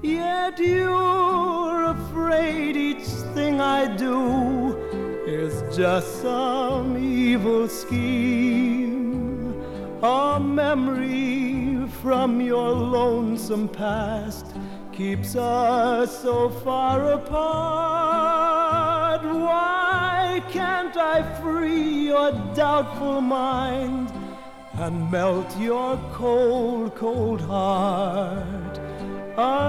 Yet you're afraid each thing I do is just some evil scheme, a memory from your lonesome past keeps us so far apart. Why can't I free your doubtful mind and melt your cold, cold heart?